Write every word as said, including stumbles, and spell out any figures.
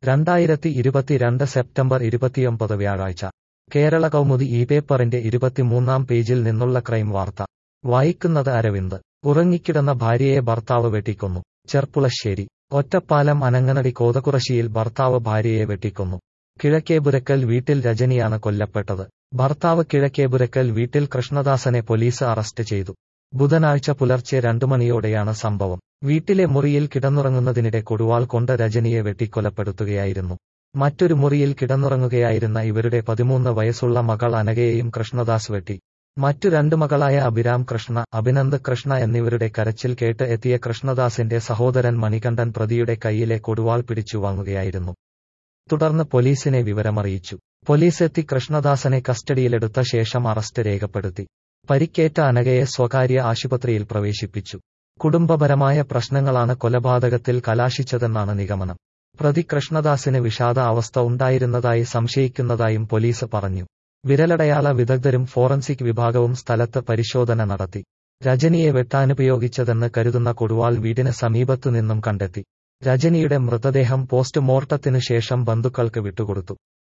രണ്ടായിരത്തി ഇരുപത്തിരണ്ട് സെപ്റ്റംബർ ഇരുപത്തിയൊമ്പത് വ്യാഴാഴ്ച കേരള കൗമുദി ഈ പേപ്പറിന്റെ ഇരുപത്തിമൂന്നാം പേജിൽ നിന്നുള്ള ക്രൈം വാർത്ത വായിക്കുന്നത് അരവിന്ദ്. ഉറങ്ങിക്കിടന്ന ഭാര്യയെ ഭർത്താവ് വെട്ടിക്കൊന്നു. ചെർപ്പുളശ്ശേരി. ഒറ്റപ്പാലം അനങ്ങനടി കോതകുറശ്ശിയിൽ ഭർത്താവ് ഭാര്യയെ വെട്ടിക്കൊന്നു. കിഴക്കേപുരക്കൽ വീട്ടിൽ രജനിയാണ് കൊല്ലപ്പെട്ടത്. ഭർത്താവ് കിഴക്കേപുരക്കൽ വീട്ടിൽ കൃഷ്ണദാസനെ പോലീസ് അറസ്റ്റ് ചെയ്തു. ബുധനാഴ്ച പുലർച്ചെ രണ്ടു മണിയോടെയാണ് സംഭവം. വീട്ടിലെ മുറിയിൽ കിടന്നുറങ്ങുന്നതിനിടെ കൊടുവാൾ കൊണ്ട് രജനിയെ വെട്ടിക്കൊലപ്പെടുത്തുകയായിരുന്നു. മറ്റൊരു മുറിയിൽ കിടന്നുറങ്ങുകയായിരുന്ന ഇവരുടെ പതിമൂന്ന് വയസ്സുള്ള മകൾ അനഘയെയും കൃഷ്ണദാസ് വെട്ടി. മറ്റു രണ്ടു മകളായ അഭിരാം കൃഷ്ണ, അഭിനന്ദ് കൃഷ്ണ എന്നിവരുടെ കരച്ചിൽ കേട്ട് എത്തിയ കൃഷ്ണദാസിന്റെ സഹോദരൻ മണികണ്ഠൻ പ്രതിയുടെ കൈയിലെ കൊടുവാൾ പിടിച്ചു വാങ്ങുകയായിരുന്നു. തുടർന്ന് പോലീസിനെ വിവരമറിയിച്ചു. പോലീസെത്തി കൃഷ്ണദാസനെ കസ്റ്റഡിയിലെടുത്ത ശേഷം അറസ്റ്റ് രേഖപ്പെടുത്തി. പരിക്കേറ്റ അനഘയെ സ്വകാര്യ ആശുപത്രിയിൽ പ്രവേശിപ്പിച്ചു. കുടുംബപരമായ പ്രശ്നങ്ങളാണ് കൊലപാതകത്തിൽ കലാശിച്ചതെന്നാണ് നിഗമനം. പ്രതി കൃഷ്ണദാസിന് വിഷാദ അവസ്ഥ ഉണ്ടായിരുന്നതായി സംശയിക്കുന്നതായും പോലീസ് പറഞ്ഞു. വിരലടയാള വിദഗ്ധരും ഫോറൻസിക് വിഭാഗവും സ്ഥലത്ത് പരിശോധന നടത്തി. രജനിയെ വെട്ടാനുപയോഗിച്ചതെന്ന് കരുതുന്ന കൊടുവാൾ വീടിന് സമീപത്തുനിന്നും കണ്ടെത്തി. രജനിയുടെ മൃതദേഹം പോസ്റ്റ്മോർട്ടത്തിനു ശേഷം ബന്ധുക്കൾക്ക് വിട്ടുകൊടുത്തു.